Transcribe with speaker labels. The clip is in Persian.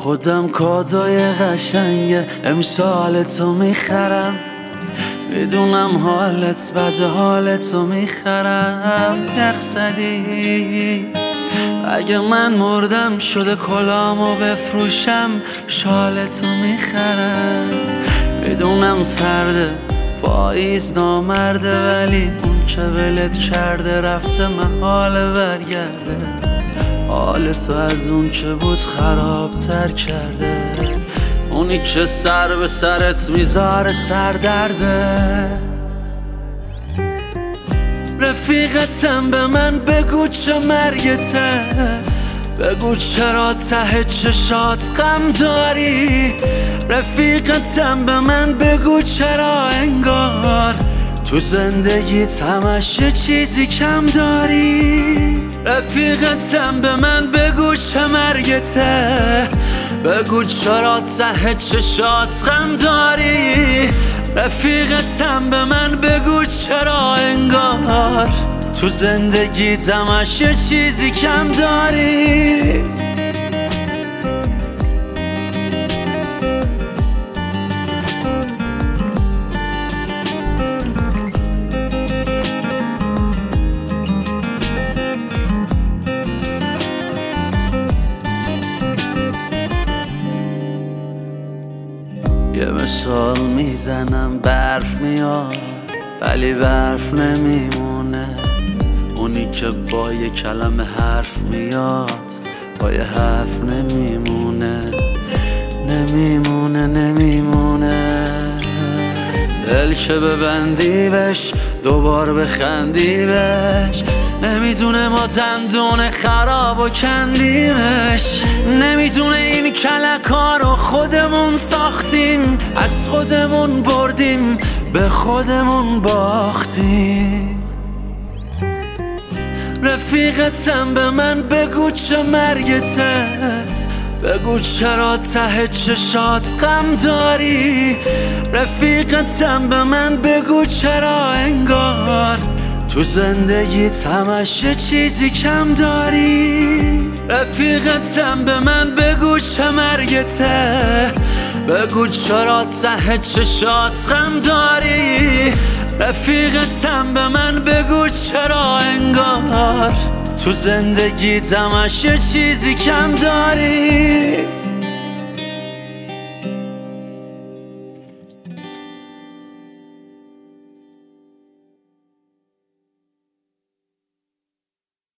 Speaker 1: خودم کادوی قشنگ امسال تو میخرم، میدونم حالت بد، حالتو میخرم. یخزدی اگه من مردم شده کلامو بفروشم، شالتو میخرم. میدونم سرده پاییز نامرده، ولی اون که ولت کرده رفته محاله برگرده. حال تو از اون که بود خرابتر کرده، اونی که سر به سرت میذاره سردرده. رفیقتم به من بگو چه مرگته، بگو چرا ته چشات غم داری. رفیقتم به من بگو چرا انگار تو زندگیت همش یه چیزی کم داری. رفیقتم به من بگو چه مرگته، بگو چرا ته چشات غم داری. رفیقتم به من بگو چرا انگار تو زندگیت همش یه چیزی کم داری. یه مثال میزنم برف میاد ولی برف نمیمونه، اونی که با یه کلمه حرف میاد با یه حرف نمیمونه. نمیمونه دل که ببندی بهش دوبار بخندی بهش، نمیدونه ما دندون خراب و کندیمش. نمیدونه این کلکا رو خودمون ساختیم، از خودمون بردیم به خودمون باختیم. رفیقتم به من بگو چه مرگته، بگو چرا ته چشات غم داری. رفیقتم به من بگو چرا انگار تو زندگیت همش یه چیزی کم داری. رفیقتم به من بگو چه مرگته، بگو چرا ته چشات غم داری. رفیقتم به من بگو چرا انگار تو زندگیت همش یه چیزی کم داری.